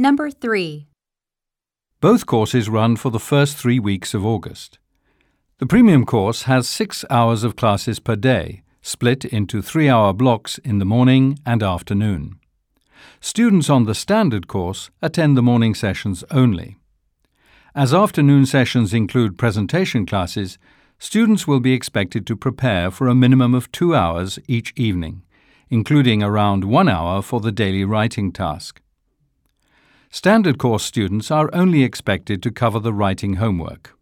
Number 3. Both courses run for the first 3 weeks of August. The premium course has 6 hours of classes per day, split into 3-hour blocks in the morning and afternoon. Students on the standard course attend the morning sessions only. As afternoon sessions include presentation classes, students will be expected to prepare for a minimum of 2 hours each evening, including around 1 hour for the daily writing task. Standard course students are only expected to cover the writing homework.